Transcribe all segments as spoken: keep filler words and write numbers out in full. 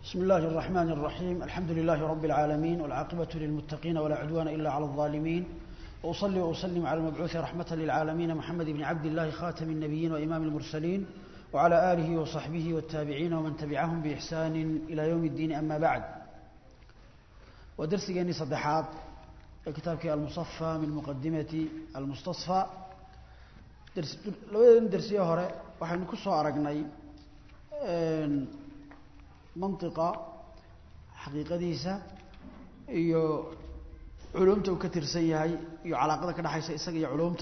بسم الله الرحمن الرحيم. الحمد لله رب العالمين، والعاقبة للمتقين ولا عدوان إلا على الظالمين، وأصلي وأسلم على المبعوث رحمة للعالمين محمد بن عبد الله خاتم النبيين وإمام المرسلين، وعلى آله وصحبه والتابعين ومن تبعهم بإحسان إلى يوم الدين. أما بعد، ودرس جاني صدحات كتابك المصفى من مقدمة المستصفى. درس لو درسيه هره waxaynu ku soo aragnay een mantiqa xaqiiqadiisa iyo culumta uu ka tirsan yahay iyo calaaqada ka dhaxaysa isaga iyo culumta.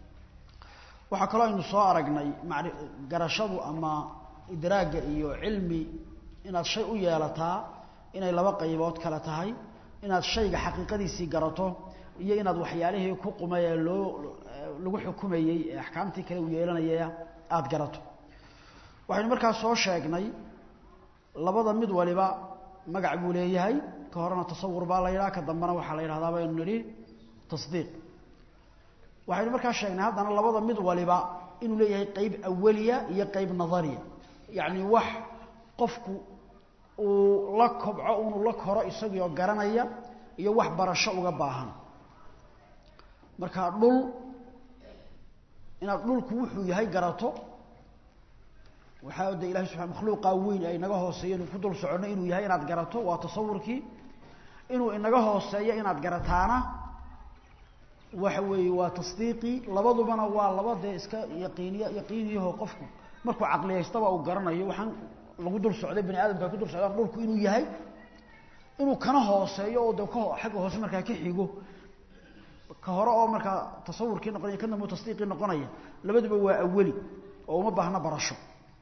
waxa kale oo aynu soo aragnay garashadu ama idraaga iyo cilmi inaad shay u yeelataa inay laba qaybood kala tahay, inaad shayga xaqiiqadiisa garato iyo inaad waxyaalihii ku qumay loo lagu xukumayay ahkaamtii kale u yeelanaya aad garato. waxaynu markaa soo sheegnay labada mid waliba magac buu leeyahay. ka horena tasawur baa la yiraahdaa, ka dambana waxa la yiraahdaa baynu niri tasdiiq. waxaynu markaa sheegnay haddana labada mid waliba inuu leeyahay qayb awaliya iyo qayb nadariya, yacni wax qofku uu la kobco uu la koro isagoo garanaya iyo wax barasho uga baahan. marka dhul inaad dhulku wuxuu yahay garato, waxa uu ilaahay subhanahu makhluuqa weyn ay naga hooseeyeen ku dul socono inuu yahay inaad garato waa tasawurkii. inuu inaga hooseeyo inaad garataana waxa weey waa tasdiiqi. labadubana waa labada iska yaqiiniya yaqiiniyo qofku markuu aqliyeystaba uu garanayo waxaan lagu dul socday bani aadamka ku dul socdaan dhulku inuu yahay, inuu kana hooseeyo oo dadka xagga hoose markaa ka xigo ka hore oo markaa tasawurkii noqonaya kana mu tasdiiqi noqonaya. labaduba waa awali oo uma baahna barasho.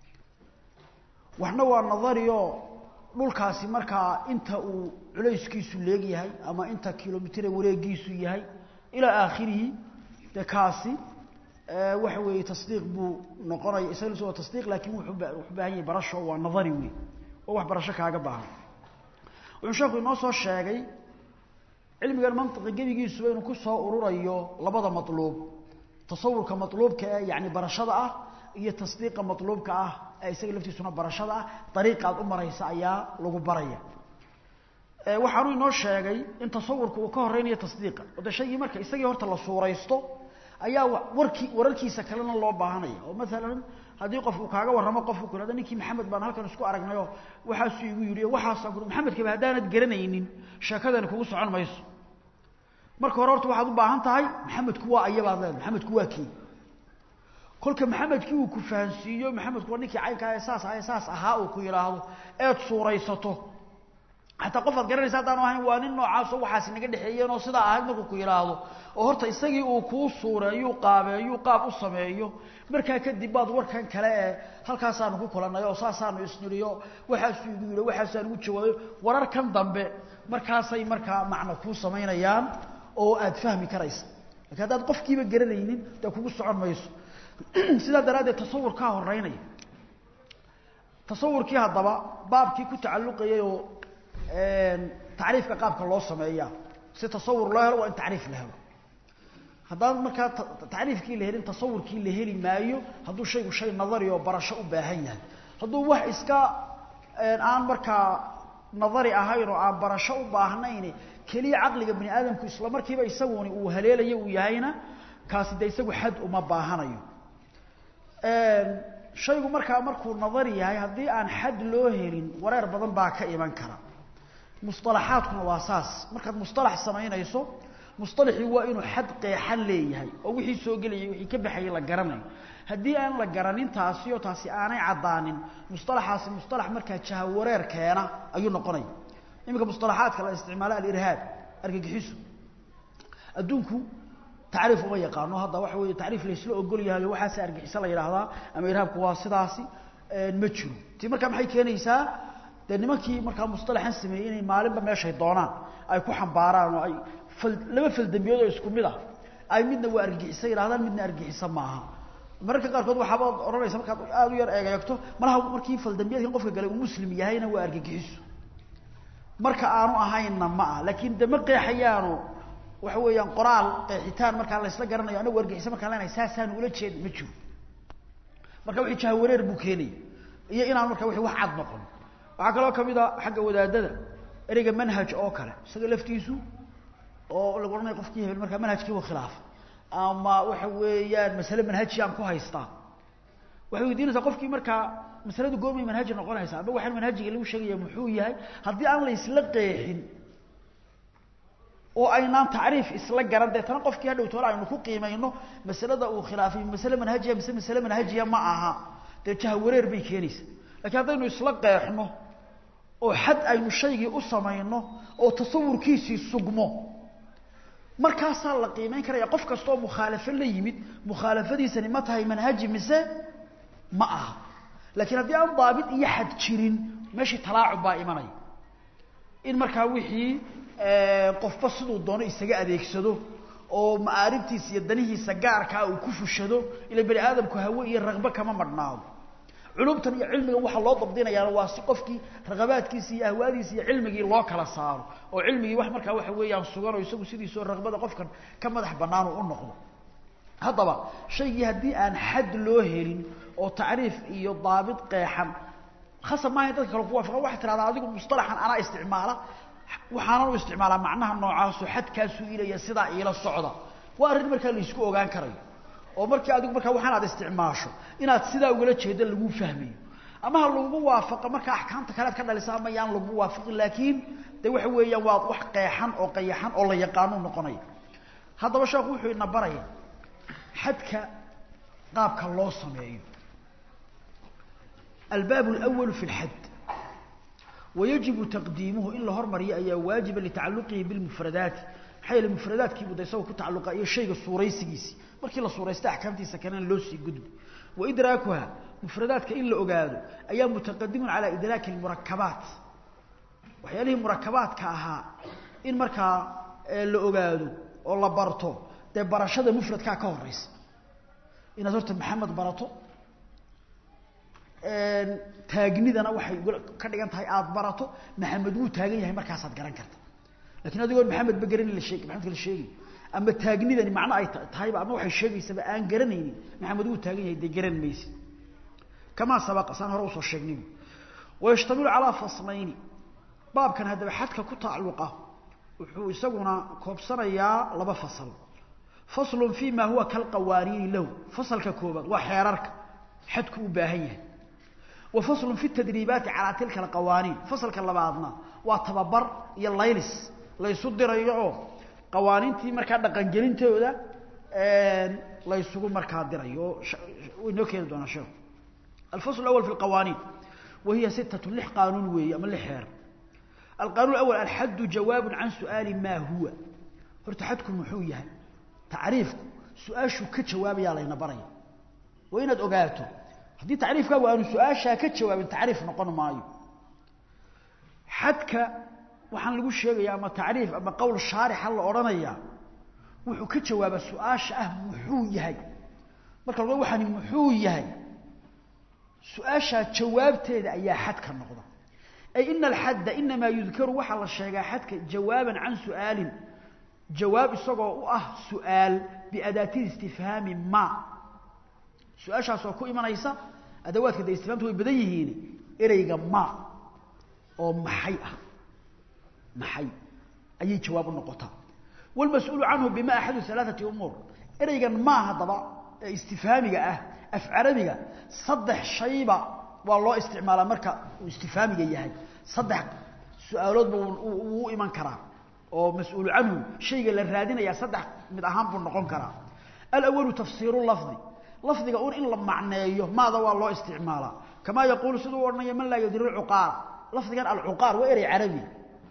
waxna waa nadariyo dhulkaasi markaa inta uu culayskiisu leeyahay ama inta kiiloomitir wareegiisu yahay ila aakhirihi de kaasi ee waxa weey tasdiiq buu noqonay. isaga soo tasdiiq laakiin wuxuu u baahan yahay barasho. waa nadari weey oo wax barasho kaaga baahan. wuxuu sheekhu inoo soo sheegay cilmiga mantiqa gabigiisu inuu ku soo ururayo labada matluub, tasawurka matluubka ah yaani barashada ah iyo tasdiiqa matluubka ah ay isaga laftiisuna barashada ah dariiqaad u maraysa ayaa lagu baraya. ee waxaanu inoo sheegay in tasawurku uu ka horeynayo tasdiiqa. wada shay marka isaga horta la suuraysto ayaa warkii wararkiisa kalena loo baahanaya. oo mesela hadii qofku kaaga waramo qofku kula ninkii maxamed baan halkan isku aragnayo waxa suu igu yiri waxa soo maxamed ka baadaanad garanaynin sheekadan kugu socon mayso. marka hore horta waxaad u baahan tahay maxamedku waa ayabaad leedahay maxamedku waa kii kolka maxamedkii uu ku fahansiiyo maxamedku waa ninkii caynka asaas asaas ahaa uu ku yiraahdo eed suuraysato hatta qof aad garanaysa hadaan ahayn waa nin noocaas oo waxaas inaga dhaxeeyeen oo sida ahayd markuu ku yiraahdo oo horta isagii uu ku suureeyo qaabeeyo qaab u sameeyo markaa kadib baad warkan kale ee halkaas aan ku kulanayo oo saasaanu isniriyo waxa suu igu yiri waxa aan ugu jawaabay wararkan dambe markaasay markaa macna ku sameynayaan oo aad fahmi karaysa. laakiin hadaad qofkiiba garanaynin taa kugu socon mayso. sida daraaddeed tasawur ka horeynay tasawurkii haddaba baabkii ku tacalluqayay oo een taariifka qaabka loo sameeyaa si tasawur loo helo waa in taariif la helo. haddaan markaa taariifkii la helin tasawurkii la heli maayo hadduu shaygu shay nadari oo barasho u baahan yahay. hadduu wax iska aan markaa nadari ahayn oo aan barasho u baahnayn kaliya aqliga bani aadamku isla markiiba isagooni uu haleelayo uu yahayna kaasi de isagu xad uma baahanayo. een shaygu markaa markuu nadari yahay haddii aan xad loo helin wareer badan baa ka iman kara. mustalahaadkuna waa saas. markaad mustalax sameynayso mustalaxi waa inuu xad qeexan leeyahay oo wixii soo galay wixii ka baxay la garanayo. haddii aan la garanin taasi oo taasi aanay cadaanin mustalaxaasi mustalax markaa jaha wareer keena ayuu noqonay. imika mustalahaadka la isticmaalo al-irhaab argagixiso adduunku taariif uma yaqaano. hadda waxa weeye taariif la isla ogol yahay waxa si argixisa la yiraahdaa ama irhaabku waa sidaasi ee ma jiro. tii marka maxay keenaysaa de nimankii marka mustalaxan sameeyay inay maalinba meeshay doonaan ay ku xambaaraan oo ay laba fal dambiyood oo isku mid ah ay midna waa argixisa yiraahdaan midna argixisa maaha. marka qaar kood waxa baad oranaysa marka aad u yar eegayto malaha markii fal dambiyoodkan qofka galay uu muslim yahayna waa argixiso marka aanu ahaynna ma aha. laakiin de ma qeexayaano waxa weeyaan qoraal qeexitaan marka la isla garanayo anagu argixisa marka leenahay saasaan ula jeed ma jiro. marka wixii jaha wareer buu keenay iyo inaan marka wixii wax cad noqon waxa kale oo kamida xagga wadaadada ereyga manhaj oo kale isaga laftiisu oo lagu oranay qofkii hebel marka manhajkii uu khilaaf ama waxa weeyaan mas'ala manhaji aan ku haystaa waxa uu diinaysa qofkii marka masaladu goormay manhaj noqonaysa ama waxa manhajiga lagu sheegay muxuu yahay hadii aan la isla qeexin oo aynaan taariif isla garan deetana qofkii hadhow toona aynu ku qiimeeyno masalada uu khilaafay mas'ala manhajiya mise mas'ala manhajiya ma aha de jahawareer bay keenaysa laakiin hadaynu isla qeexno oo xad aynu shaygii u sameeyno oo tasawurkiisii sugmo markaas la qiimeyn karaya qof kasto oo mukhalafo la yimid mukhalafadiisani ma tahay manhaji mise ma aha laakiin hadii aan daabit iyo xad jirin meeshii talaacub baa imanay in markaa wixii ee qofba sidoo doono isaga adeegsado oo maariftiisa iyo danihiisa gaarka uu ku fushado ila bani aadamku hawo iyo raqba kama marnaado culumtan iyo cilmiga waxa loo dabdinayaa waa si qofkii raqabaadkiisa iyo ahwaadiisa iyo cilmigii loo kala saaro oo cilmigii wax markaa waxa weeyaan sugan oo isagu sidiisoo raqbada qofkan ka madax banaan u noqdo hadaba shaygi hadii aan xad loo helin oo taariif iyo daabit qeexan khasab ma dadka kale ku waafaqan waxa tiraada adigu mustalahan ana isticmaala waxaan u isticmaalaa macnaha noocaas oo xadkaas uu ilaa sida ila socda waa arin markaa la isku ogaan karayo oo markii adigu markaa waxaan aad isticmaasho inaad sida uga jeedo lagu fahmiyo ama ha lagu waafaqo markaa ahkaamta kale ka dhalisa ama yaan lagu waafaqin laakiin de waxa weeyaan waa wax qeexan oo qayaxan oo la yaqaan noqonaya hadaba sheekhu wuxuu ina baray xadka qaabka loo sameeyo الباب الأول في الحد ويجب تقديمه إلا هرمري أي واجب لتعلقه بالمفردات حي المفردات كيف بده يسوي كتعلق أي شيء الصوري سجيسي مركي الصوري استحكمتي سكنان لوسي قدب وإدراكها مفردات كإلا أقاده أي متقدم على إدراك المركبات وحياله مركبات كأها إن مركا اللي أقاده والله برطو ده برشاد مفرد كأكوريس إن زرت محمد برطو taagniidana waxay ka dhigan tahay aad barato maxamed uu taagan yahay markaas aad garan karto laakiin adigoo maxamed ba garan la sheegay maxamed la sheegay ama taagniidani macna ay tahay ama waxay sheegaysaa aan garanaynin maxamed uu taagan yahay de garan maysi kama sabaqa san hore soo sheegnay ويشتمل على فصلين باب كان هذا حدك ku tacalluqa wuxuu isaguna koobsanayaa laba fasal فصل فيما هو كالقوارين له فصل ككوبad waa xeerarka xadku u baahan yahay وفصل في التدريبات على تلك القوانين فصل كلبادنا وتببر يا ليلس لا يصدريو قوانينتي marka dhaqan gelintooda ee la isugu marka dirayo inoo keen doona sheekh الفصل الأول في القوانين وهي ستة لح قانون وهي من الحير القانون الأول الحد جواب عن سؤال ما هو ارتحدكم محوية تعريف سؤال شو كجواب يا لينا بري وين أدقاته هذه تعريف كوا أن سؤال شا كجواب تعريف نقول مايو حدك وحن لقول شيء يا ما تعريف أما قول الشارح الله أورانيا وحو كجواب سؤال شا محوية marka lagu waxaan muxuu yahay su'aasha jawaabteeda ayaa xadka noqda ay in al hadd inma yudkaru waxa la sheegaa xadka jawaaban an su'aalin jawaab isagoo u ah su'aal bi adaati istifhaami ma su'aashaas oo ku imanaysa adawaadka de istifhaamtu way badan yihiin ereyga ma oo maxay ah maxay ayay jawaab u noqotaa wal mas'uul anhu bima ahadu thalathati umur ereygan ma hadaba استفهامية اه افعربية صدح شيبة والله استعمالها مركا استفهامية يهي صدح سؤالات بو ايمان كرا او مسؤول عنه شيء للرادين يا صدح من اهم بنقون كرا الاول تفسير اللفظي لفظي اقول ان لما معنيه ماذا والله استعمالها كما يقول سيدو ورنيه من لا يدري العقار لفظي كان العقار وإري عربي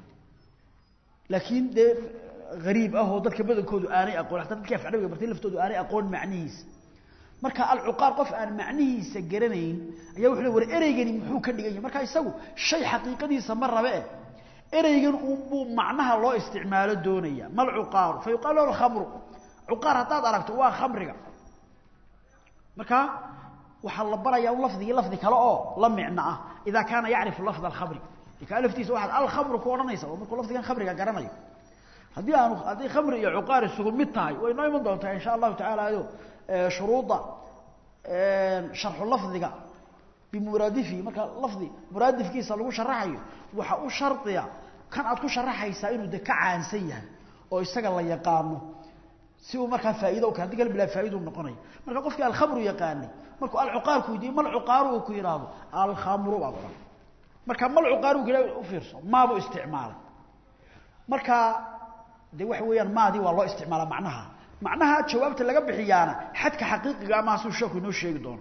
لكن ده غريب اهو dadka badankoodu aanay aqoon xataa dadka afcariga bartay laftoodu aanay aqoon macnihiisa marka al-uqaar qof aan macnihiisa garanayn ayaa wuxuu war ereygani muxuu ka dhigan yahay marka isagu shay xaqiiqadiisa ma rabe ereygan uu macnaha loo isticmaalo doonaya mal uqaar fa yuqalu al-khamru uqaar hadaad aragto waa khamriga marka waxa la barayaa lafdiga lafdi kale oo la micna ah ida kaana yaarifu lafd al-khamri ika laftiisa waxa al-khamru ku oranaysa marka lafdigan khamriga garanayo hadii aanu hadii khamri iyo uqaar isugu mid tahay way noo iman doontaa insha Allah ta'ala ayo shuruuda sharh lafdiga بمرادفه marka lafdi muraadifkiisa lagu sharaxayo waxa uu shartiya kan aad ku sharaxaysaa inuu de ka caansan yahay oo isaga la yaqaano si uu marka faa'iido ka hadii bila faa'iido noqonay marka qofkii al khamru yaqaanay marka al uqaar ku yidii mal uqaar uu ku yiraahdo al khamru abra marka mal uqaar uu kale u fiirso ma buu isticmaal marka de wax weeyaan maadi waa loo isticmaala macnaha macnaha jawaabta laga bixiyaana xadka xaqiiqiga ama soo sheeko inoo sheegi doono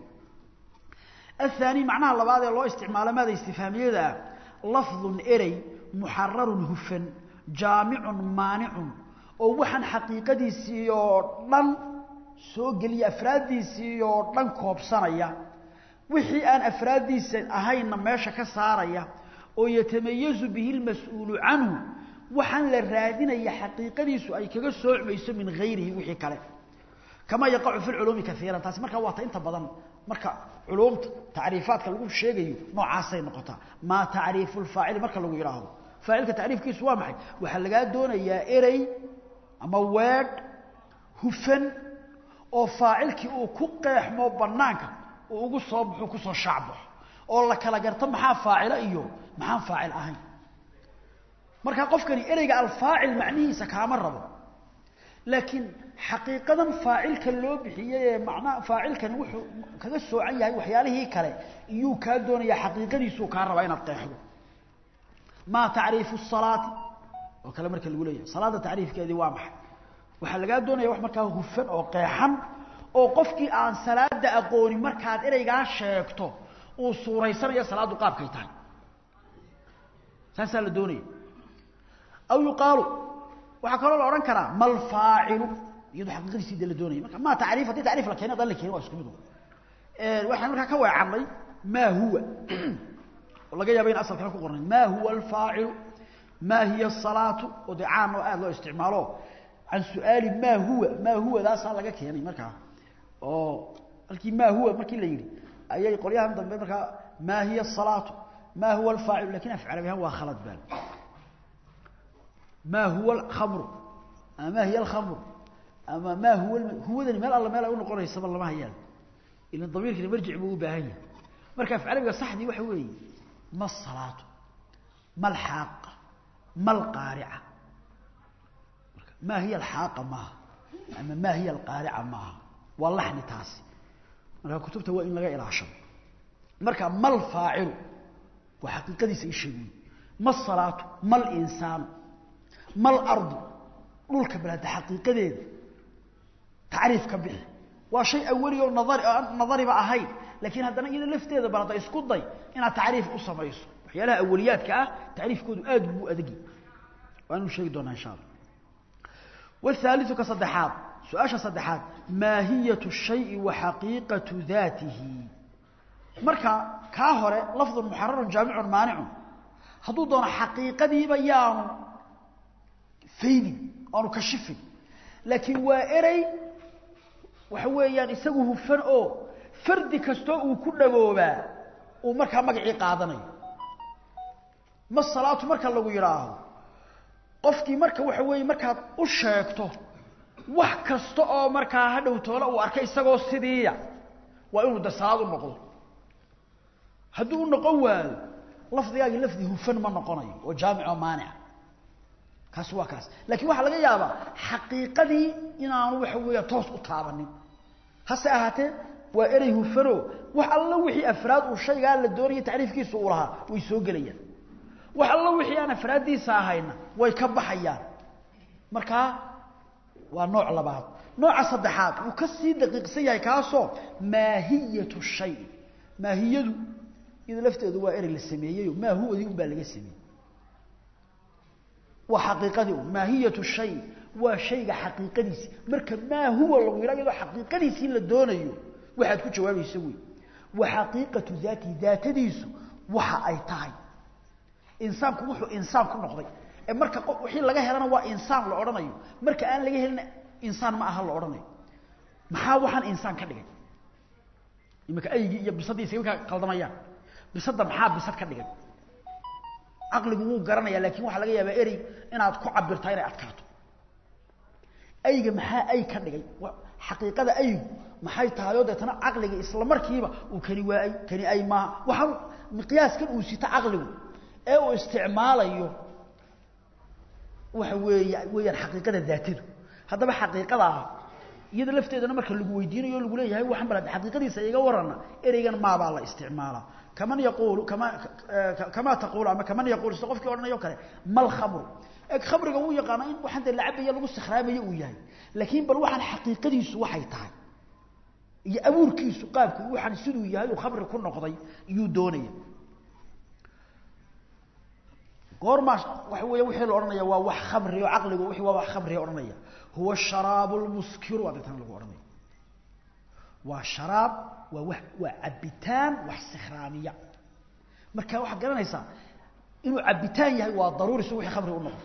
الثاني معناها لبعض الله استعمال ماذا استفهامية ذا لفظ إري محرر هفن جامع مانع ووحن حقيقة سيورن سوق لي أفراد سيورن كوب صنايا وحي أن أفراد أهين ماشا كساريا ويتميز به المسؤول عنه وحن للرادين هي حقيقة سؤال كجسوع بيس من غيره وحي كله كما يقع في العلوم كثيرا تاس مركا واتا انت بدن مركا علوم تعريفات lagu sheegayo noocaasay noqota ma taariif الفاعل marka lagu yiraahdo faa'ilka taariifkiisu waa maxay waxa laga doonayaa erey ama word hufan oo faa'ilkii uu ku qeexmo banaanka oo ugu soo baxo ku soo shacbo oo la kala garto maxaa faa'il iyo maxaa faa'il ahayn marka qofkani ereyga al-faa'il macnihiisa kaama rabo لكن حقيقة فاعل كلو بحية معنى فاعل كان وحو كذا سوعي هاي وحياله كله يو كادون يا حقيقة يسوع كار ربعين الطيحه ما تعريف الصلاة وكلام مركل الولاية صلاة تعريف كذي وامح وحلقات دون يا وحمر كاه هفن أو قيحن أو قفكي عن صلاة أقوني مركات إلى يجاش شيكتو وصورة يسمى يا صلاة قاب كيتان سنسال الدوني أو يقالوا وحكروا الأوران كرا ما الفاعل يدو حقيقة سيدة لدوني ما تعريف هذه تعريف لك هنا ضل لك هنا واسكمده واحد مركا كوا عمي ما هو والله جاي بين أصل كلام قرن ما هو الفاعل ما هي الصلاة ودعاء وآل الله استعماله عن سؤال ما هو ما هو ذا صار لك يعني مركا أو الكي ما هو مركي اللي يري أي يقول يا هم مركا ما هي الصلاة ما هو الفاعل لكن أفعل بها هو خلط بال ما هو الخمر ما هي الخمر أما ما هو الم... هو ذا المال الله ما لا يقول قرأ يسمى الله ما هي إلا الضمير كده برجع بقول بهاي مركب في عربي صح دي وحوي ما الصلاة ما الحاقة ما القارعة ما هي الحاقة ما أما ما هي القارعة ما والله إحنا تاسي مركب كتبته وإن لقى إلى عشر مركب ما الفاعل وحقيقة دي سيشيء ما الصلاة ما الإنسان ما الأرض ملك بلاد حقيقة دي تعريف كبير وشيء أولي ونظري نظري بقى هاي لكن هذا نجي لفته هذا برضه يسكت ضي أنا تعريف أصلا يسوع حيالها أوليات كأ تعريف كود أدب أدقي وأنا شيء دون إن شاء الله والثالث كصدحات سؤال صدحات ماهية الشيء وحقيقة ذاته مركا كاهرة لفظ محرر جامع مانع حدود حقيقة دي بيان فيني أو كشفي لكن وإري وحويان يسوه فن أو فرد كستو وكل جوابا ومركا مقعي قاضني ما الصلاة مركا لو يراه قفتي مركا وحوي مركا أشيكته وحكستو أو مركا هذا وتولا وأركي سجوا سدية وإنه ده صلاة النقول هدو النقول لفظ ياجي لفظ هو فن ما نقني وجامع ومانع كاس وكاس لكن waxa laga yaabaa xaqiiqadii inaanu wax weeyo toos u taabanin hase ahaatee waa erey hufano wax alla wixii afraad uu shayga la doonayay taariifkiisu u lahaa way soo galayaan wax alla wixii aan afraadiisa ahayna way ka baxayaan marka waa nooc labaad nooca saddexaad uu ka sii daqiiqsan yahay kaaso maahiyatu shay maahiyadu ida lafteedu waa erey la sameeyay ma huwa uu baa laga sameeyay وحقيقته ماهية الشيء وشيء حقيقته مركب ما هو لو يراجع حقيقته اللي دونيه واحد كل جواب يسوي وحقيقة ذاته ذات ديس وح أي تاي إنسان كوحو إنسان كل نقضي مركب وحين لقاه هنا هو إنسان العرني مركب أنا لقاه هنا إنسان ما أهل العرني محاوحا إنسان كذا يمكن أي يبصدي يسوي كالضميان بصدق محاب بصدق كذا عقلك مو قرنيا لكن waxa laga yaabaa eri inaad ku cabirtaa inay adkaato ayga maxaa ay ka dhigay xaqiiqada ay maxay tahay oo deetana aqliga isla markiiba uu kani waay kani ay ma waxa miqyaaskan uu sita aqligu ee uu isticmaalayo waxa weeye weeyaan xaqiiqada daatadu haddaba xaqiiqada iyada lafteedana marka lagu weydiinayo lagu leeyahay waxan balad xaqiiqadiisa iyaga warana ereygan ma baa la isticmaala kaman yaqulu kama kama taqulu ama kaman yaqulu qofkii oranayo kale mal khamr ee khamriga uu yaqaan in waxan de lacabiyo lagu sakhraamayo uu yahay laakiin bal waxan xaqiiqadiisu waxay tahay iyo abuurkiisu qaabku waxan sidoo yahay uu khamri ku noqday iyo doonaya goorma waxa weeye wixii la oranaya waa wax khamri oo aqligu wixii waa wax khamri oranaya huwa sharab almuskir wa dadkan lagu oranaya waa sharab waa wax waa abitaan wax sakhraamiya marka waxa garanaysa inuu abitaan yahay waa daruuri soo wixii khamri u noqdo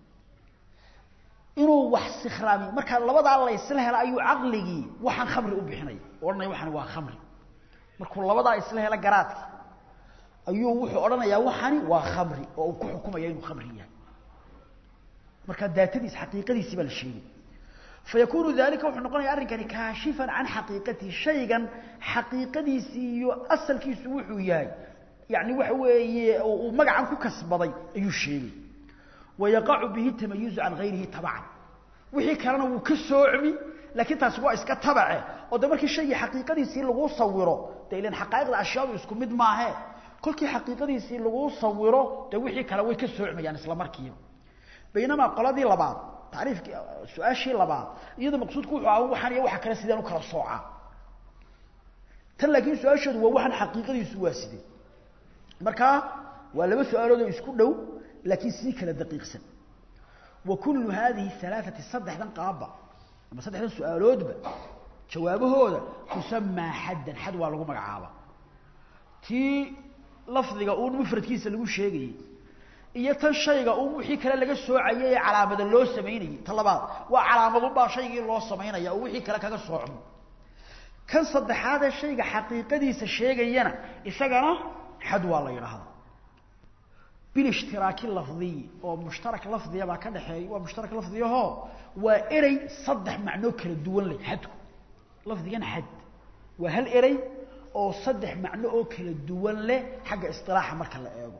inuu wax sakhraami marka labada la isla hela ayuu aqligi waxan khamri u bixinay oranaya waxan waa khamri markuu labada isla hela garaadki ayuu wuxuu oranayaa waxani waa khamri oo ku xukumayo inuu khamri yahay marka daatadiis xaqiiqadiisa baa la sheegay fayakunu dalika wuxuu noqonayaa arrinkani kaashifan an xaqiiqati shaygan xaqiiqadiisa iyo asalkiisu wuxuu yahay yaani waxa weeye uu magacan ku kasbaday ayuu sheegay wayaqa'u bihi tamayuz an ghayrihi tab'an wixii kalena wuu ka soocmi laakiin taas waa iska tabace oo markii shay xaqiiqadiisa lagu sawiro deelan xaqaa'iqda ashyaadu isku mid maahe kolkii xaqiiqadiisii lagu sawiro de wixii kala way ka soocmayaan isla markiiba baynama qoladii labaad taariifki su'aashii labaad iyada maqsuudku wuxuu ahaa waxan iyo waxa kale sideen u kala soocaa tan laakiin su'aashadu waa waxan xaqiiqadiisu waa sidee marka waa laba su'aalood oo isku dhow laakiin si kala daqiiqsan wa kullu hadhihi thalathati sadhdan qaaba ama sadhdan su'aaloodba jawaabahooda tusamma haddan had waa lagu magacaaba tii lafdiga uu mufradkiisa lagu sheegay iyo tan shayga uu wixii kale laga soocayay calaamada loo sameeyay talabaad waa calaamadu baa shaygii loo sameeynaya oo wixii kale kaga soocmo kan saddexaad ee shayga xaqiiqadiisa sheegayana isagana xad waa la yiraahdaa bil ishtiraaki lafdi oo mushtarak lafdi baa ka dhaxeey waa mushtarak lafdiyaho waa erey saddex macno kala duwan leh xadku lafdigan xad waa hal erey oo saddex macno oo kala duwan leh xagga istilaaxa marka la eego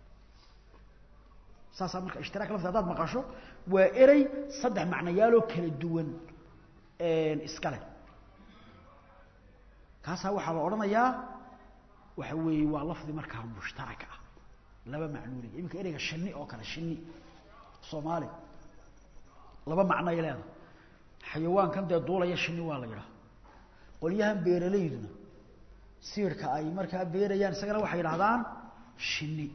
saasa marka ishtiraak lafdi hadaad maqasho waa erey saddex macnayaal oo kala duwan een iskale kaasa waxa la oranayaa waxa weeye waa lafdi marka mushtarak ah laba macno leh imka ereyga shinni oo kale shinni Soomaali laba macno ay leedahay xayawaankan de duulaya shinni waa la yiraahdaa qoliyahan beeraleyduna siirka ay marka beerayaan isagana waxay yiraahdaan shinni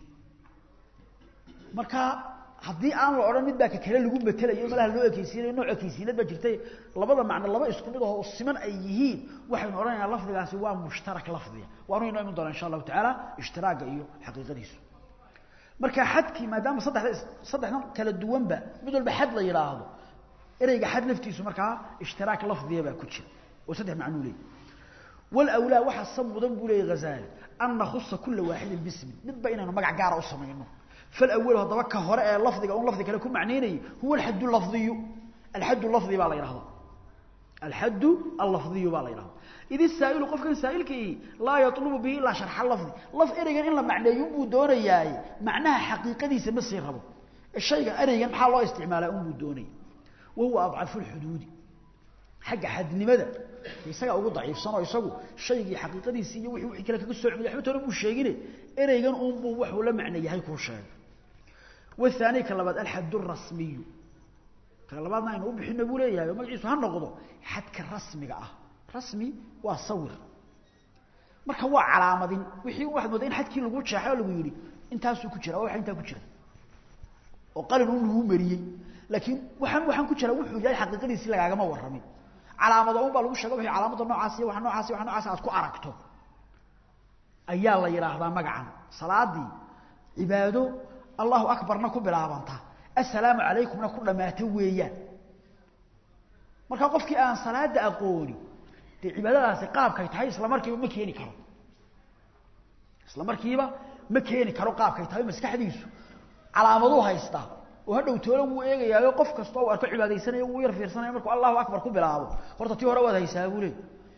marka hadii aan la oran mid baa ka kale lagu metelayo malaha loo ekeysiinayo nooc ekeysiinad ba jirtay labada macno laba isku mid ah oo siman ay yihiin waxaan oranaynaa lafdigaasi waa mushtarak lafdiga waanu inoo iman doonaa insha Allah ta'ala ishtiraaga iyo xaqiiqadiisu marka xadki maadaama saddex saddexdan kala duwanba mid walba xad la yiraahdo ereyga xad laftiisu marka ishtiraak lafdiga baa ku jira oo saddex macno leeyahay والأولى waxa samudan bulay Ghazali an nakhus kull waahid bismi mid baynana magac gaar ah u sameeyno fal awwal hadaba ka hore ee lafdiga oo lafdi kale ku macneynay huwa al hadd al lafzi al hadd al lafzi baa la yiraahdo al hadd al lafzi baa la yiraahdo idhi saa'ilu qofkan saa'ilkii la yatlubu bihi illa sharh al lafzi laf ereygan in la macneeyo buu doonayaa macnaha xaqiiqadiisa ma sii rabo shayga ereygan waxa loo isticmaalaa uu doonay وهو أضعف الحدود حق حدنimada isaga ugu daciifsan oo isagu shaygi xaqiiqadiisa iyo wixii wixii kale kaga soo cimilay xubta uu sheegine ereygan uu buu wax uu la macna yahay ku sheeg wathani kalabad al-hadd ar-rasmi kalabadna inuu bixin buu leeyahay magaciisu ha noqdo xadka rasmiga ah rasmi waa sawir marka waa calaamadin wixii wax moodo in xadkii lagu jeexay lagu yiri intaas uu ku jira waxa inta ku jira oo qalin uu lagu mariyay laakiin waxan waxan ku jira wuxuu yahay xaqiiqadiisa lagaaga ma waramin calaamado oo baa lagu sheegay wixii calaamado noocaas iyo wax noocaas wax noocaas aad ku aragto ayaa la yiraahdaa magacan salaadi cibaado Allahu akbarna ku bilaabanta assalaamu alaykumna ku dhamaatay weeyaan marka qofkii aan salaada aqooni tii cibaadadaasi qaabkay tahay isla markiiba ma keeni karo isla markiiba ma keeni karo qaabkay tahay maskaxdiisu calaamado haysta oo hadhow toolo uu eegayaa qof kasta oo arko cibaadeysanaya uu yar fiirsanayo markuu Allahu akbar ku bilaabo horta tii hore wada haysaa buu leeyahay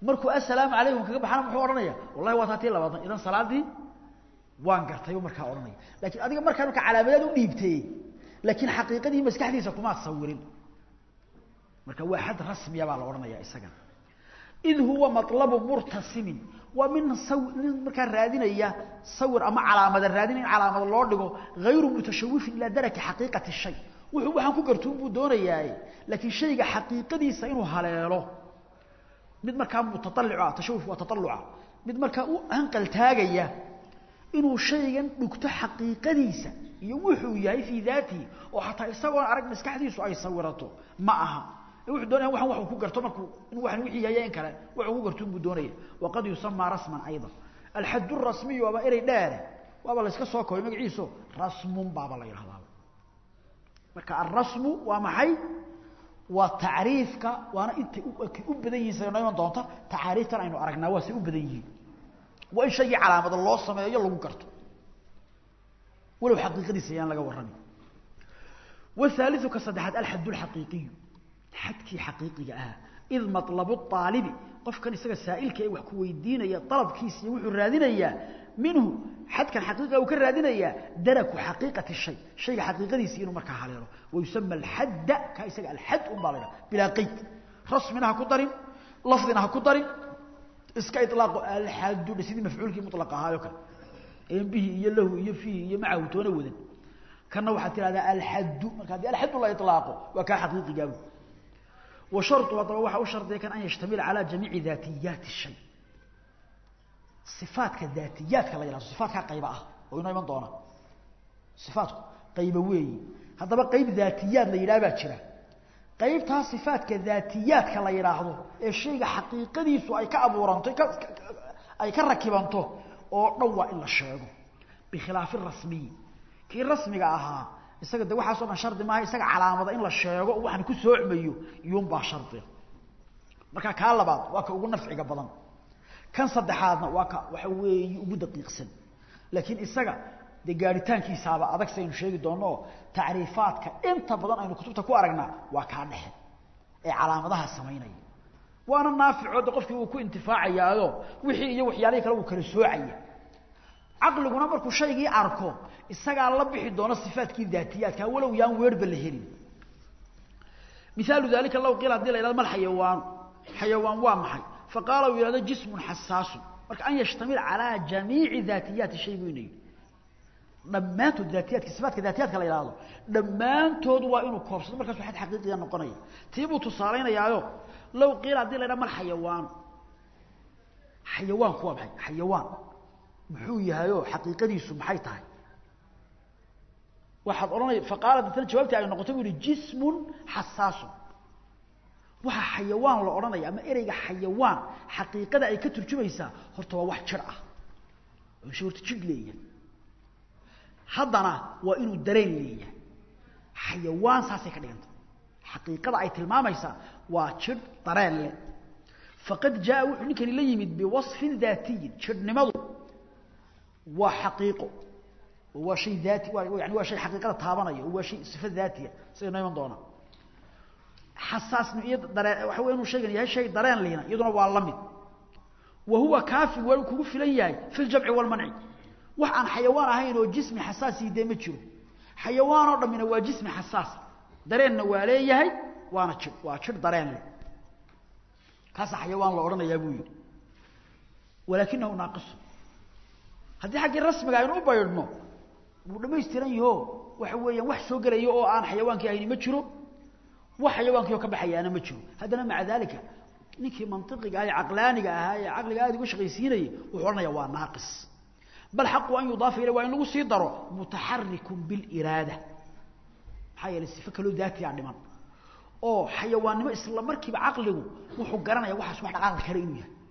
markuu assalaamu alaykum kaga baxana wuxuu oranaya wallahi waa taati labaad idan salaadii waan gartay markaa oranaya laakiin adiga markaa marka calaamadaad u dhiibtay laakiin xaqiiqadii maskaxdiisa kuma sawirin marka waa had rasmi ah la oranaya isaga إذ هو مطلب مرتسم ومن صور مركا رادينيا صور أما علامة الرادين علامة الله دغو غير متشوف إلى درك حقيقة الشيء وحو waxaan ku gartuu buu doonayaa laakiin shayga xaqiiqadiisa inuu haleelo mid marka mutatallica tashawuf wa tatalluca mid marka uu anqal taagaya inuu shaygan dhugto xaqiiqadiisa iyo wuxuu yahay fi daati oo xataa isagoo arag maskaxdiisu ay sawirato ma aha wuxuu doonayaa waxaan wax ku garto markuu inuu waxan wixii yahay in kale wuxuu ku gartuu buu doonayaa waqad yusamma rasman ayda الحد الرسمي وaba iray dheer waaba la iska soo koobay magaciisu rasmun baaba la yiraahdaa marka الرسم waa maxay waa taariifka waana inta u badan yihiin sayno doonta taariiftan aynu aragnaa waa si u badan yihiin waa in shay calaamad loo sameeyo lagu garto walow xaqiiqadiisa yaan laga warramay والثالث كصدحات الحد الحقيقي حدكي حقيقي اه اذ مطلب الطالب قف كان اسغا سائلك اي wax ku weydiinaya talabkiisa wuxuu raadinaya minhu حدكan حقيقه uu ka raadinaya daraku حقيقه shay shayga xaqiiqadiisa inuu marka haleelo ويسمى الحد ka isaga الحد um baa bila qeyd rasminaha ku darin lafdinaha ku darin iska itlaaq الحد sidii mafcuulkii mutlaq ahaayo kale in bihi iyo lahu iyo fihi iyo macahu toona wadan kana waxa tiraahdaa الحد marka hadii الحد la itlaaqo waa ka xaqiiqi gaabo وشرط وطبعا waxa uu shardiyo kan ay yashtamil ala jami'i dhatiyat shay sifaadka dhatiyadka la yiraahdo sifaadka qayb ah oo inoo iman doona sifaadku qayb weey hadaba qayb dhatiyad la yiraahdo jira qaybta sifaadka dhatiyadka la yiraahdo ee shayga xaqiiqadiisu ay ka abuurantay ay ka rakibanto oo dhawa in la sheego bi khilaaf rasmi ki rasmiga ahaa isaga de waxa soo dhan shardi ma aha isaga calaamada in la sheego waxan ku soocmayo yoon ba shardi marka ka labaad waa ka ugu nafciga badan kan saddexaadna waa ka waxa weey ugu daqiiqsan laakiin isaga de gaaritaankiisa aba adag saynu sheegi doono taariifaadka inta badan aynu kutubta ku aragnaa waa ka dhexe ee calaamadaha sameeynaya waana naafico qofkii uu ku intifaacayo wixii iyo waxyaalaha kale uu kala soocaya aqliguna markuu shaygii arko isaga la bixi doono sifaadkii daatiyaadka walow yaan weerba la helin مثال ذلك لو قيل hadii la yiraahdo mal xayawaan xayawaan waa maxay faqala uu yiraahdo jismun hasaas marka an yashtamil ala jami'i dhaatiyat shay weynay dhammaantu dhaatiyadka sifaadka dhaatiyadka la yiraahdo dhammaantood waa inuu koobsado markaas waxa xaqiiqiyan noqonaya tiibu tusaareynayaayo law qila hadii la yiraahdo mal xayawaan xayawaan kuwa maxay xayawaan muxuu yahayo xaqiiqadiisu maxay tahay waxaad oranay faqaalada tan jawaabtii ay noqotay wili jismun hasaas waxa xayawaan la oranaya ama ereyga xayawaan xaqiiqada ay ka turjumaysaa horta waa wax jir ah oo shurti jir leeyahay haddana waa inuu dareen leeyahay xayawaan saasay ka dhiganta xaqiiqada ay tilmaamaysaa waa jir dareen leh faqad jaa wuxuu ninkani la yimid biwasfin daatiy jirnimadu waa xaqiiqo waa shay daati waa yani waa shay xaqiiqada taabanaya waa shay sifa daatiya sidoo iman doona xasaasniyad dareen waxa weeye inuu sheegan yahay shay dareen leena iyaduna waa lamid wa huwa kaafi wal kugu filan yahay fil jam'i wal man'i wax aan xayawaan ahayn oo jismi xasaasi deema jiro xayawaan oo dhamina waa jismi xasaas dareenna waa leeyahay waana jir waa jir dareen leh kaas xayawaan la oranayaa buu yiri walakinahu naaqis hadii xaqi rasmiga aynu u baydhno uu dhameystiran yahay waxa weeyaan wax soo galay oo aan xayawaankii ahayn ma jiro wax xayawaankii ka baxayaana ma jiro hadana maca dalika ninkii mantiqiga ay aqlaaniga ahaa ee aqliga aad ugu shaqaysiinay wuxuu oranayaa waa naaqis bal xaqu an yudaaf ila waa in lagu sii daro mutaharrikun bil irada hayal sifa kale daati aan dhiman oo xayawaannimo isla markiiba aqligu wuxuu garanayaa waxa wax dhaqaaq kale inuu yahay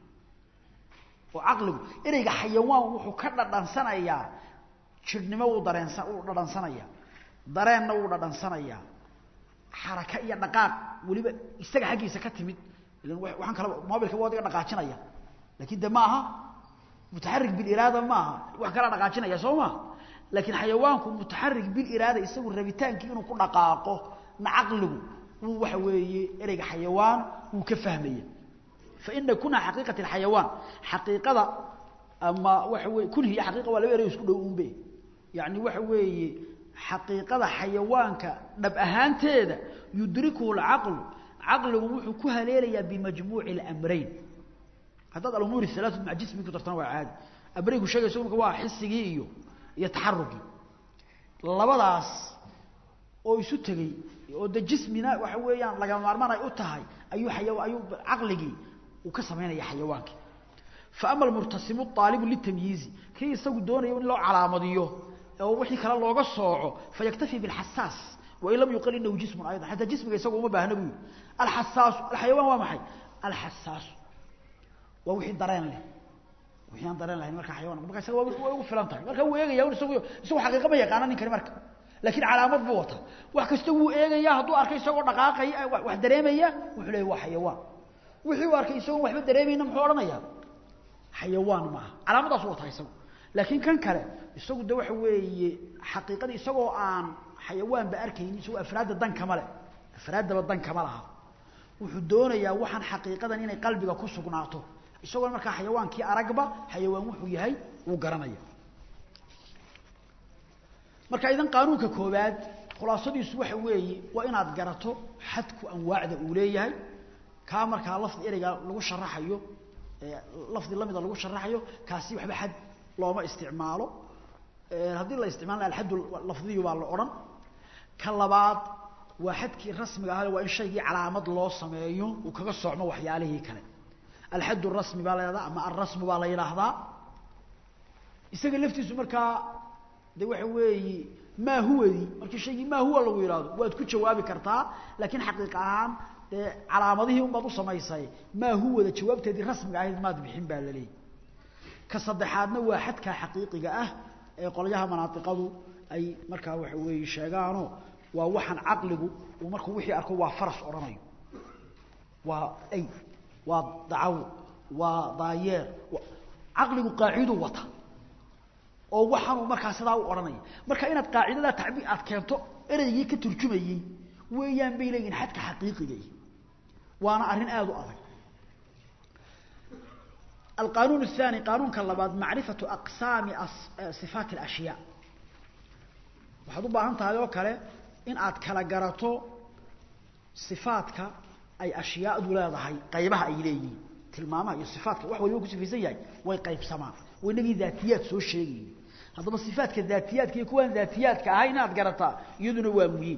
oo aqligu ereyga xayawaan wuxuu ka dhadhansanayaa jirnimo uu dareensan uu dhadhansanaya dareenna uu dhadhansanaya xaraka iyo dhaqaaq waliba isaga xaqiisa ka timid ilan waxaan kala mobilka wadiga dhaqaajinaya laakiin damaha mutaharrik bil irada maaha wax kala dhaqaajinaya sooma laakiin xayawaanku mutaharrik bil irada isagu rabitaankii inuu ku dhaqaaqo na aqligu uu waxa weeye ereyga xayawaan uu ka fahmaya فإن كنا حقيقة الحيوان حقيقة أما وحوي كل هي حقيقة ولا يرى يسكت يقوم به يعني وحوي حقيقة حيوانك نبقى هانتهذا يدركه العقل عقله وحكوها ليلة بمجموع الأمرين هذا الأمور الثلاثة مع جسمك ترتنوع عادي أبريك الشيء يسوي كوا حسيه يتحرك labadaas oo isu tagay oo da jismina waxa weeyaan laga maarmaan ay u tahay ayuu xayawaan ayuu aqligi uu ka sameeynaya xayawaanka fa amal murtasimu talib litamyiz kii isagu doonayo in loo calaamadiyo oo wixii kala looga sooco fa yaktafi bil hassas wa illam yuqal innahu jismun aydan hatta jismiga isagu uma baahna buu al hassas al xayawaan waa maxay al hassas waa wixii dareen leh wixii aan dareen lahayn marka xayawaan marka isagu waa ugu filan tahay marka uu eegayaa isagu isagu xaqiiqo ma yaqaan nin kale marka laakiin calaamad buu wata wax kasta uu eegayaa haduu arkay isagoo dhaqaaqay wax dareemaya wuxuu leeyahay waa xayawaan wixii uu arkay isagoo waxba dareemayna muxuu oranayaa xayawaan ma calaamadaas wata isagu laakiin kan kale isagu de waxa weeye xaqiiqada isagoo aan xayawaan ba arkaynin isagoo afraad dan kamale afraad dan kamalaha wuxuu doonayaa waxan xaqiiqadan inay qalbiga ku sugnaato isagoo marka xayawaankii aragba xayawaan wuxuu yahay uu garanaya marka idan qaanuunka koobaad khulaasadiisu waxa weeye waa inaad garato xadku anwaacda uu leeyahay ka marka lafdi ereyga lagu sharaxayo ee lafdi lamida lagu sharaxayo kaasi waxba xad looma isticmaalo ee hadii la isticmaalo al xad lafdiyo waa la oran ka labaad waa xadkii rasmiga ah waa in shaygii calaamad loo sameeyo uu kaga socmo waxyaalihii kale al xad rasmi baa la yiraahdaa ama ar rasmu baa la yiraahdaa isaga laftiisu marka de waxa weeye ma huwadi markii shaygi ma huwa lagu yiraahdo waad ku jawaabi kartaa laakiin xaqiiq ahaan ee calaamadihii umad u sameysay ma huwada jawaabteedii rasmiga ahayd maad bixin baa la leeyahay ka saddexaadna waa xadka xaqiiqiga ah ee qolyaha manaatiqadu ay marka waxa weeye sheegaano waa waxan aqligu uu markuu wixii arko waa faras oranayo waa ay waa dacaw waa daayeer aqligu qaacido wata oo waxaan uu markaa sidaa u oranay marka inaad qaacidada tacbiir aad keento ereygii ka turjumayay weeyaan bay leeyihiin xadka xaqiiqiga waana arin aad u adag القانون الثاني قانون كاللباد معرفة أقسام صفات الأشياء وحدو باهن تهايو كالي إن آد كالا قراتو صفاتك أي أشياء دولاضهي قيبها أي ليي تلماما يو صفاتك وحوى يوكو سفيزيي وي قيب سما وينبي ذاتيات سو الشيء هذا ما صفاتك الذاتيات كي يكون ذاتياتك هاي ناد قراتا يدنو واموين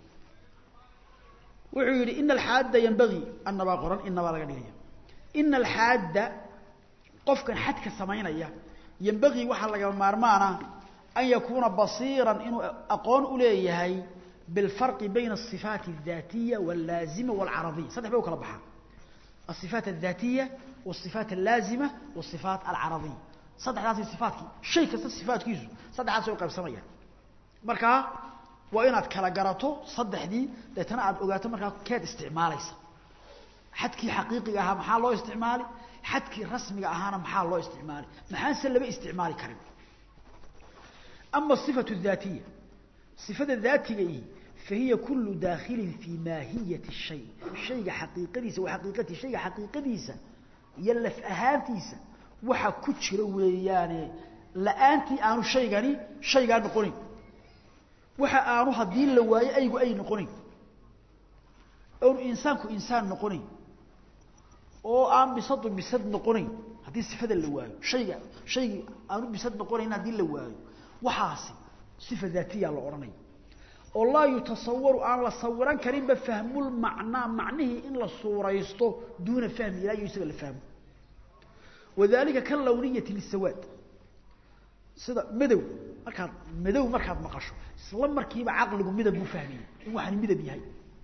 وعيري إن الحادة ينبغي أن نبا قرآن إن نبا لغنية إن الحادة قفكا حدك السماينية ينبغي وحا لغا مارمانا أن يكون بصيرا إنه أقون أوليه بالفرق بين الصفات الذاتية واللازمة والعرضية صدح بيوك لبحا الصفات الذاتية والصفات اللازمة والصفات العرضية صدح هذه الصفات شيء كسر الصفات كيزو صدح هذا سوق بسمية مركا وإناد كلا قراتو صدح دي لتنعد أقاته مركا كاد استعماليسا حدكي حقيقي أها محال الله استعمالي حدكي رسمي أهانا محال الله استعمالي محال سلبي استعمالي كريم أما الصفة الذاتية الصفة الذاتية فهي كل داخل في ماهية الشيء الشيء حقيقتيسا وحقيقتي شيء حقيقتيسا يلف أهانتيسا وحا كتشر وياني لأنتي آنو شيء غني شيء غني نقوني وحا آنو هدين لواي أيقو أي نقوني أو إنسانكو إنسان نقوني أو آن بصد بصد نقوني هذه الصفة اللواي شيء شيء آنو بصد نقوني هدين لواي وحاسي صفة ذاتية الأورانية والله يتصور أن لا صوران كريم بفهم المعنى معنيه إن لا صورة يسطو دون فهم لا يسغل الفهم وذلك كاللونية للسواد سيدا مدو مركاد مدو مركاد مقاشو سلام مركيب عقلكم مدب مفهمين وحن مدب يهي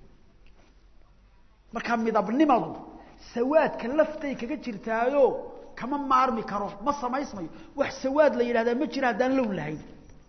مركاد مدب نمضو سواد كلفتي كجرتايو كمان ما عرمي كروف مصر ما يسمي وح سواد ليل هذا مجرى هذا لون لهي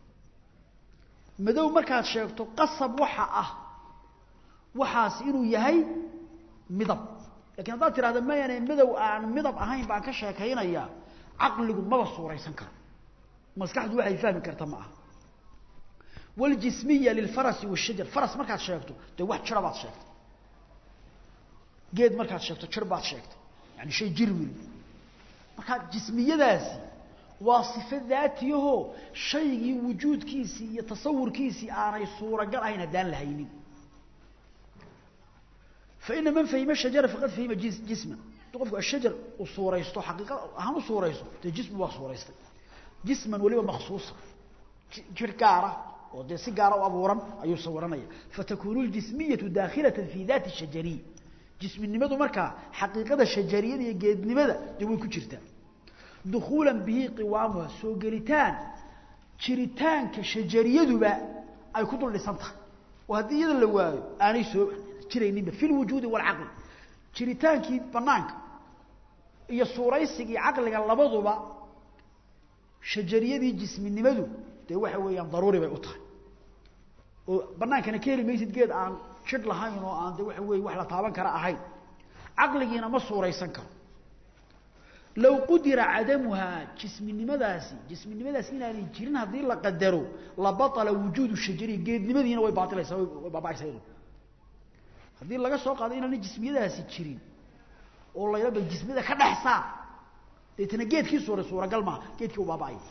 مدو مركاد شيكتو قصب وحا اه وحاس إنو يهي مدب لكن هذا ترى هذا ما يعني مدو عن مدب أهين بعد كشة كهينا يا عقلكم ما بصورة يسنكر مسكحة واحد يفهم كرت معه والجسمية للفرس والشجر فرس مركاد شيكتو ده واحد شربات شيكتو جيد مركاد شيكتو شربات شيكتو يعني شيء جرمي marka jismiyadaasi waa sifo daatiyaho shaygi wujudkiisi iyo tasawurkiisi aanay suuragal ahayn hadaan la haynin fa in man fahima shajara faqad fahima jisma qofku ashjar u suuraysto xaqiiqa ahaan u suuraysto te jismu waa suuraystay jisman waliba makhsuusa jir gaara oo de si gaar ah u abuuran ayuu sawiranaya fatakunu aljismiyatu dakhilatan fi dhat ashjari jisminimadu marka xaqiiqada shajariyada iyo geednimada way ku jirtaa dukhulan bihi qiwaamha soo gelitaan jiritaanka shajariyaduba ay ku dul dhisantahay oo hadii iyada la waayo aanay soo jiraynin fil wujuudi wal aql jiritaankii banaanka iyo suuraysiga aqliga labaduba shajariyadii jisminimadu de waxa weeyaan daruuri bay u tahay oo banaankana keelimaysid geed aan shid lahayn oo aan de waxa weey wax la taaban kara ahayn aqligiina ma suuraysan karo law qudira adamuha jisminimadaasi jisminimadaasi inaanay jirin hadii la qadaro la batala wujudu shajari geednimadiina way baatilaysaa way baabaaysaa hadii laga soo qaado inaanay jismiyadaasi jirin oo la yiraahdo jismida ka dhaxsaa deetana geedkii suura suuragal ma geedkii u baabaayay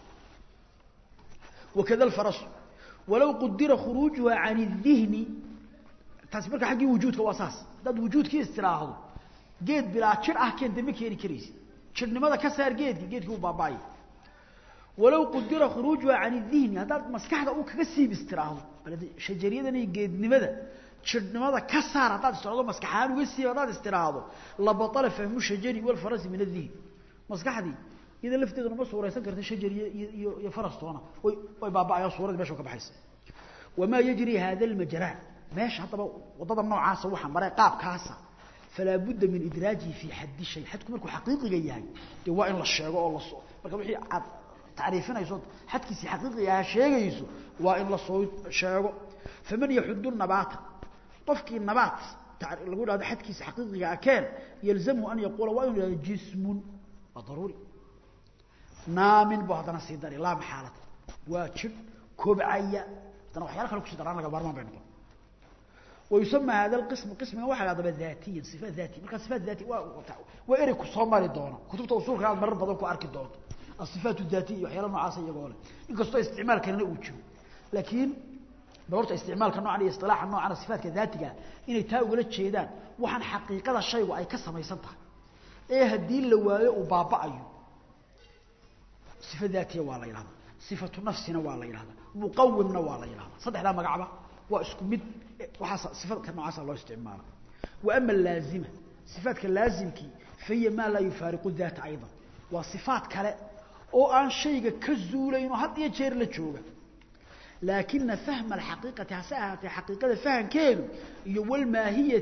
وكذا الفرس ولو قدر خروجها عن الذهن تسبق حق وجودك واساس دad وجودك استراحه geed bila jir ah keen dib keeni kariis jirnimada ka saar geedki geedki uu baabaay walaw qudira khurujuha an adh-dhihn hadad maskaxda uu kaga siib istiraahdo balad shajariyadan iyo geednimada jirnimada ka saar hadad istiraahdo maskaxaan uga siib hadad istiraahdo la batala fahmu shajari wal faras min adh-dhihn maskaxdi ida lafteedu ma suuraysan karto shajariya iyo iyo farastoona way way baabaay suurada meesha ka baxaysa wama yajri hada al-majra meesha hadaba wadada noocaas waxa maray qaabkaasa فلا بد من إدراجه في حد الشيء حدكم مركو حقيقي جاي دواء إن الشيء أو الله صو مركو بحي تعريفنا يصد حدك سي حقيقي يا شيء يسو وإن الله صو شيء فمن يحد النبات طفك النبات تعرف نقول هذا حدك سي حقيقي كان يلزمه أن يقول وإن جسم ضروري نام بعضنا سيدري لا محالة وشب كبعية تنوح يالك لو كسي درانا قبار ما بينكم ويسمى هذا القسم قسم واحد هذا ذاتي صفات ذاتي مركز صفات ذاتي وإريك الصومالي دونا كتبت وصولك هذا مرة بدلك وأرك الدون الصفات الذاتية وحيالا معاصية يقول إنك استوى استعمال كان نأوجه لكن بورت استعمال كان نوع عليه اصطلاح النوع على الصفات كذاتية إن يتاوي قلت شيدان وحن حقيقة الشيء وأي كسر ما يصدق إيه الدين لوايا وبابا أيو صفة ذاتية والله يلهذا صفة نفسنا والله يلهذا مقومنا والله يلهذا صدح لا مقعبة واسكو مد وحصل صفات كما عسى الله استعمالها وأما اللازمة صفات اللازمك فهي ما لا يفارق الذات أيضا وصفات كلا أو أن شيء كالزولين وحد يجير لتشوغا لكن فهم الحقيقة هساها حقيقة فهم كيلو يول ماهية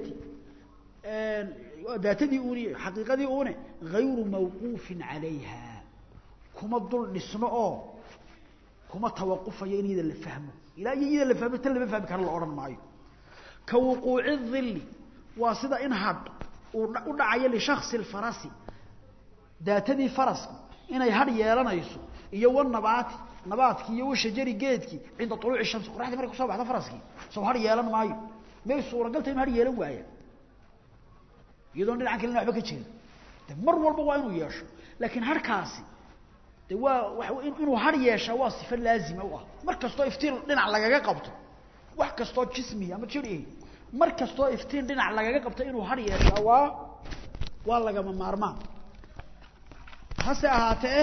ذات دي أوني حقيقة دي أوني غير موقوف عليها كما الضل نسمعه كما توقف يني ذا اللي فهمه إلا يجي اللي فهمه تل اللي فهمه كان الأوران معي كوقوع الظل واسدا انهض ودعي لشخص الفرسي داتدي فرس inay har yeelanayso iyo wan nabaat nabaadki iyo shajari geedki inta طلوع الشمس qorraxda markay soo baxdo faraski soo har yeelan maayo may suuragaltay in har yeelan waaya iyadoo dhinaca kale waxba ka jirin mar walba waa inuu yeesho laakiin harkaasi de waa inuu har yeesho waa sifo laazim ah markasto iftiin dhinac lagaga qabto wax kasto jismi ama jiri mar kasto iftiin dhinac lagaga qabto inuu har yeesho waa waa laga maarmaan hase ahaatee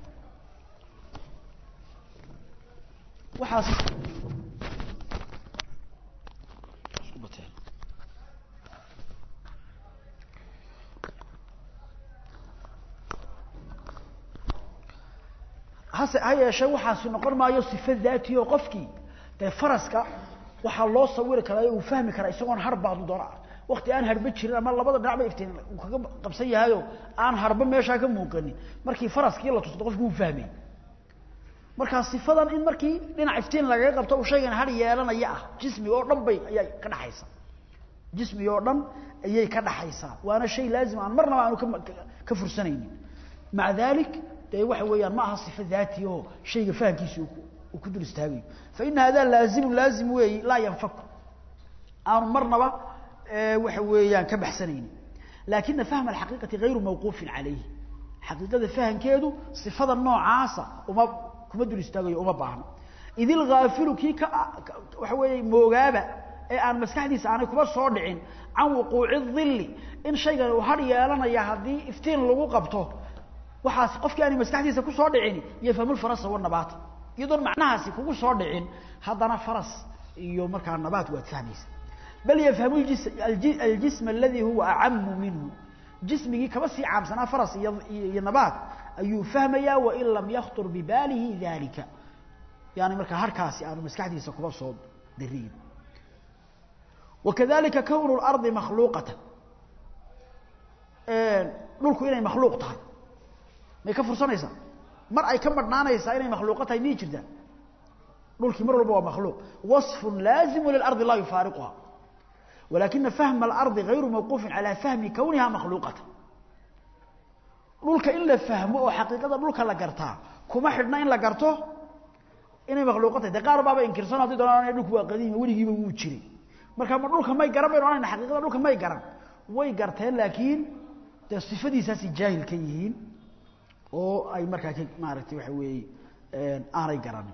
waxaas isku bateen hase ayesha waxaas noqon maayo sifad daati oo qofkii ee faraska waxa loo sawir karaa uu fahmi karaa isagoon harbaad doona waqti aan harba jirin ama labada dhinac ba iftiin uu kaga qabsan yahayo aan harba meesha ka muuqanin markii faraskii la tusdo qofku uu fahmay marka sifadan in markii dhinac iftiin laga qabto uu sheegan har yeelanaya ah jismi oo dhan bay ayay ka dhaxaysa jismi oo dhan ayay ka dhaxaysa waana shay laazim aan marna aanu ka fursanaynin maca dalik day waxa weeyaan ma aha sifo daati oo shayga fahankiisu uu ku dul istaagay fa in hada laazim laazim weey la yanfak aan marnaba waxa weeyaan ka baxsanaynin لكن فهم الحقيقة غير موقوف عليه حقيقة فهم كيدو صفة النوع عاصة وما كمدر يستغي وما باهنا إذ الغافل كي وحوي موغابة أن مسكحديس أنا كما soo dhicin عن وقوع الظل إن شيء هر yeelanaya hadii iftiin lagu qabto waxaas qofkii aan maskaxdiisa ku soo dhicin yafahmu faras wa nabaat iyadoo macnahaasi kugu soo dhicin hadana faras iyo markaa nabaat waad fahmaysa bal yafhamu al-jism alladhi huwa a'ammu minhu jismigi kaba si caamsana faras iyo nabaat ayuu fahmaya wa in lam yakhtur bi balihi dhalika yani markaa harkaasi aan maskaxdiisa kuba soo dirin وكذلك كون الأرض مخلوقة dhulku inay makhluuq tahay may ka fursanaysa mar ay ka madnaanaysa inay makhluuq tahay ni jirta dhulki mar walba waa makhluuq wasf laazim lil ardi la yufariquha ولكن فهم الأرض غير موقوف على فهم كونها مخلوقة dhulka in la fahmo oo xaqiiqada dhulka la gartaa kuma xidhna in la garto inay makhluuq tahay qaar baaba inkirsan hadii doonaan dhulku waa qadiim weligiiba wuu jiray marka ma dhulka may garan bay oranayna xaqiiqada dhulka may garan way garteen laakiin de sifadiisaasi jaahil ka yihiin oo ay markaa maaragtay waxa weeye aanay garanin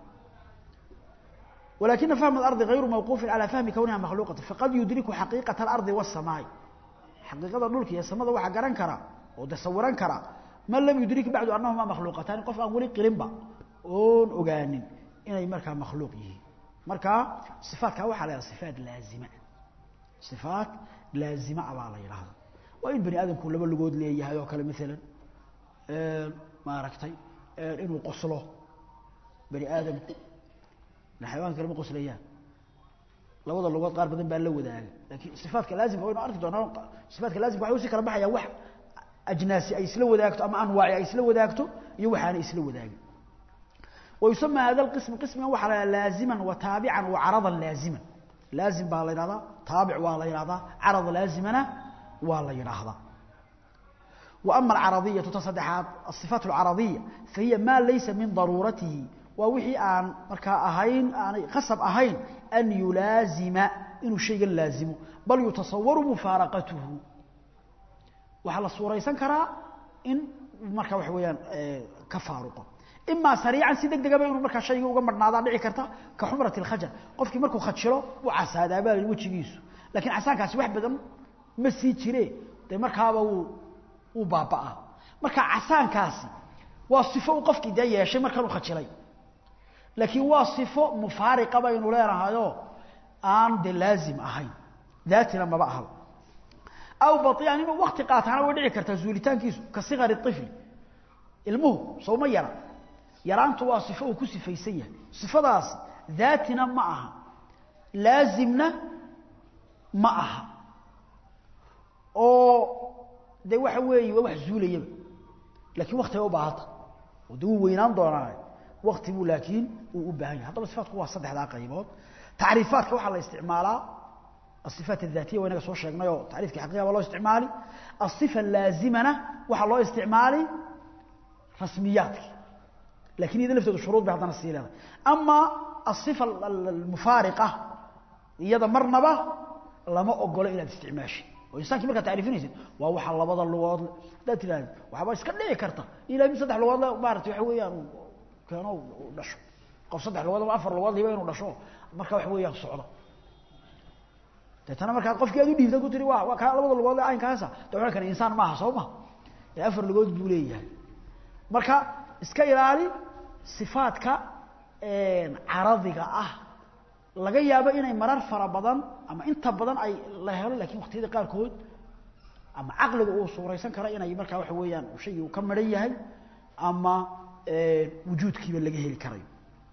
ولكن فهم الأرض غير موقوف على فهم كونها مخلوقة فقد يدرك حقيقة الأرض والسماء حقيقة الدولك يا السماء وحا قران كرا ودسوران كرا من لم يدرك بعد أنهما مخلوقتان قف أن ولي قلنبا oon ogaanin inay markaa makhluuq yihiin marka sifaadka waxa la sifaad laazima sifaad laazima aba la yiraahdo waa in bani aadamku laba lugood leeyahay oo kale midalan ee ma aragtay inuu qoslo bani aadamku la xayawaan kale ma qoslayaan labada lugood qaar badan baa la wadaaga laakiin sifaadka laazimka waa inuu arki doonaa sifaadka laazimka waxa uu si kala baxaya wax ajnaasi ay isla wadaagto ama anwaaci ay isla wadaagto iyo waxaan isla wadaagin ويسمى هذا القسم قسما وحلا لازما وتابعا وعرضا لازما لازم بالله يرادا تابع والله يرادا عرض لازمنا والله يرادا واما العرضيه تصدحات الصفات العرضيه فهي ما ليس من ضرورته ووحي ان marka ahayn aan qasab ahayn an yulazima inuu shaygan laazimo bal yutasawwaru mufaraqatuhu waxa la suuraysan karaa in marka wax weeyaan ka faaruqo إما سريعا سيدك دقا إنه مركا شيء uga madnaada dhici karta ka xumrat al-khajal qofkii markuu khajiro uu casaada baa wajigiisu laakiin casaankaasi wax badan ma sii jire de markaaba uu uu baabaa marka casaankaasi waa sifo uu qofkii day yeeshay marka uu khajilay laakiin waa sifo mufaariqa baynu leeyahay aan de laazim ahayn daatina ma baaha aw batiyan inuu waqti qaatana way dhici kartaa zuulitaankiisu ka sigar الطفل ilmuhu soo yara yaraantu waa sifo uu ku sifaysan yahay sifadaas daatina ma aha laazimna ma aha oo de waxa weeye wax zuulaya laakiin waqti ay u baahata oo duu weynaan doonaa waqti buu laakiin uu u baahan yahay hadaba sifaadku waa saddexda qaybood taariifaadka waxa la isticmaalaa الصفات الذاتيه وينك soo sheegnayo taariifka xaqiiqada loo isticmaali الصفه اللازمه waxa loo isticmaali رسميات لكن إذا لفتوا الشروط بعضنا السيلة أما الصفة المفارقة إذا مرنبة لما أقول إلى الاستعماش وإنسان كما تعرفين يسين وهو حل بعض اللغات لا تلاد وحبا يسكن ليه كرتا إلى من صدح اللغات لا بارت وحويان كانوا نشوا قف صدح اللغات وأفر اللغات اللي بينوا نشوا مركا وحويان الصعودة تتنا مركا قف كيادو ديفتا قلت لي واه وكان بعض اللغات عين كاسا تقول كان إنسان معها صوبة أفر اللغات دولية مركا iska ilaali sifaadka ee aradiga ah laga yaabo inay marar fara badan ama inta badan ay la helo laakiin waqtiyada qaar kood ama aqliga uu suuraysan kara inay markaa wax weeyaan shay uu ka maran yahay ama ee wujuudkiiba laga heli karayo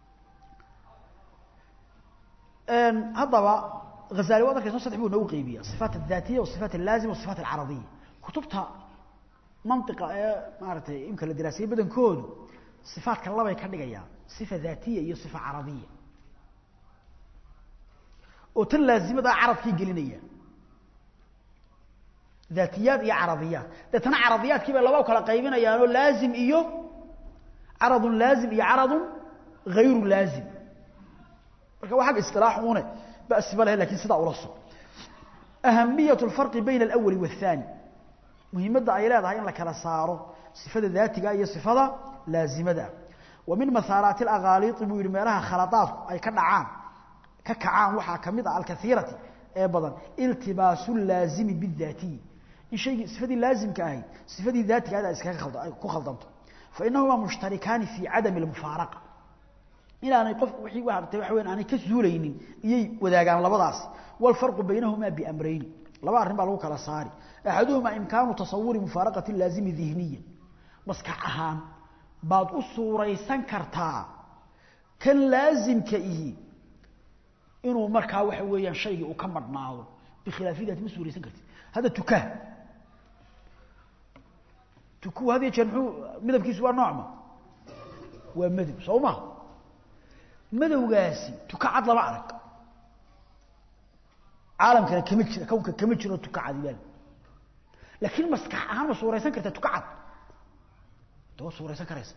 een hadaba Ghazali wada ka soo saddex buu noo qeybiyaa sifaat al-dhaatiyya wa sifaat al-laazim wa sifaat al-aradiyya kutubta منطقة مارتي يمكن الدراسية بدن كود صفات كالله يكدغيا صفة ذاتية هي صفة عرضية وتل لازمة دا عرض كي قلينية ذاتيات هي عرضيات داتنا عرضيات كيف لباو كلا قيبين يانو لازم إيو عرض لازم إيو عرض غير لازم هو حق اصطلاح هنا بأس بله لكن صدع ورصه أهمية الفرق بين الأول والثاني muhiimadda ay leedahay in la kala saaro sifada daatiga iyo sifada laazimada ومن مثارات الأغاليط بيقول مالها خلطات أي كدعان ككعان وحا كميدة الكثيرة أبدا التباس اللازم بالذاتي إن شيء صفة لازم كأهي صفة ذاتي هذا إسكاك خلطانته فإنهما مشتركان في عدم المفارقة إلى أن يقف وحي واحد تبحوين أن كسولين يي وذاقان لبضاس والفرق بينهما بأمرين لبعض رنبع لوك على صاري أحدهما إمكان تصور مفارقة اللازم ذهنيا بس كأهان بعض الصوريسان كرتا كان لازم كإيه إنه مركا وحويا شيء وكمر معه بخلاف ذات مسوريسان كرتا هذا تكاه تكو هذه جنحو مذهب كيسوا نوعما ومذهب صوما مذهب قاسي تكعد لبعضك عالم كان كمجر كونك كمجر تكعد يبال لكن مسكح أهم صوريسان كرتا تكعد تو صوريسان كريسا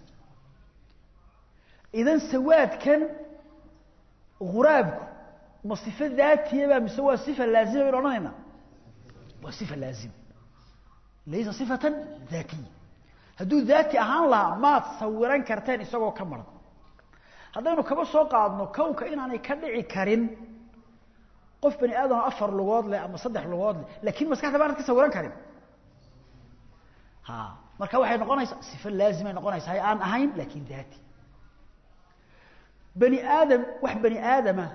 إذن سواد كان غرابك ما صفة ذاتية بقى مسوى الصفة اللازمة بيقولون هنا والصفة اللازمة ليس صفة ذاتية هدو ذاتي أهان لها ما تصوران كرتان يسوقوا كمرض هذا إنه كما سوق عضنا كونك إن أنا يكدعي كرين قف بني آدم أفر لغاد لي أما صدح لغاد لي لكن مسكحة بقى تصوران كرين ها marka waxay noqonaysaa sifo laazim ay noqonaysaa aan ahayn laakiin daati bani aadam wax bani aadama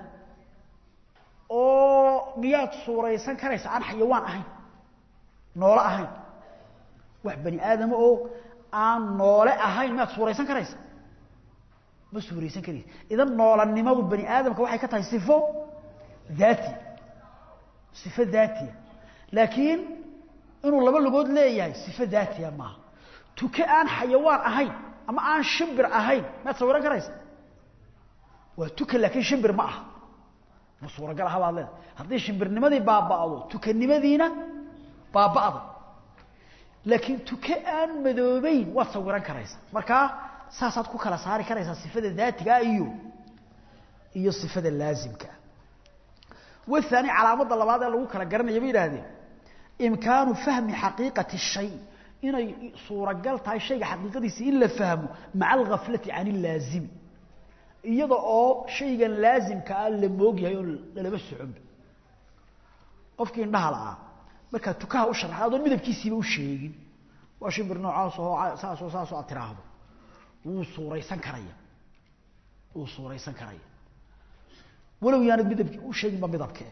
oo miyaad suuraysan karaysa aan xayawaan ahayn noole ahayn wax bani aadam oo aan noole ahayn miyaad suuraysan karaysa ma suuraysan karaysa idan noolanimadu bani aadamka waxay ka tahay sifo daati sifo daati laakiin inuu laba lugood leeyahay sifo daati ma تكأن حيوان أهين أما أن شبر أهين ما تصوران كريس وتكأ لكن شبر معه مصورة قال هذا الله هذا شبر نمدي باب بعضه تكأ نمدينا باب بعضه لكن تكأن مذوبين وتصوران كريس مركا ساسات كوكلا صار كريس الصفة الذات أيو هي الصفة اللازم كا والثاني على مدى الله بعد اللي كلا قرن يبين هذه إمكان فهم حقيقة الشيء inay suuragal tahay shayga xaqiiqadiisa in la fahmo macal ghaflati aan laazim iyada oo shaygan laazimka ah la moogyahay oo laba socon qofkii indhaha laa marka tukaha u sharaxdo midabkiisiiba u sheegin waa shimbir noocaas oo saas oo saas oo atiraahdo uu suuraysan karaya uu suuraysan karaya walow yaanad midabkii u sheegin ba midabkee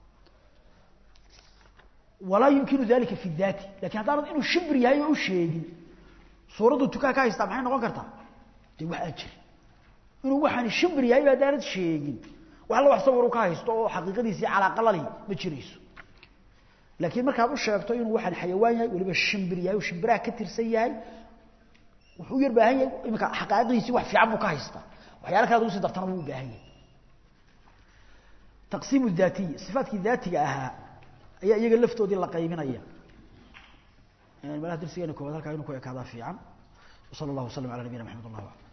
ولا يمكن ذلك في الذات لكن هذا انه شبر yahay oo sheegin suuradu tukaa ka haysta maxay noqon kartaa tii wax ajir inuu waxaan shibr yahay baa daarad sheegin wax la wax sawir ka haysto oo xaqiiqadiisa ala qalali ma jirayso laakiin marka aad u sheegto inuu waxaan xayawaan yahay waliba shibr yahay oo shibra ka tirsan yahay wuxuu yar baahan yahay imika xaqiiqadiisa wax fiican buu ka haysta waxyaalaha kale uu si dartana uu baahan yahay taqsiim الذاتي صفاتك ذاتيه aha ayaa iyaga laftoodii la qaybinaya ee malaha dirsigeena koobaad halka inuu ku ekaada fiican sallallahu alayhi wa sallam ala nabiyina muhammad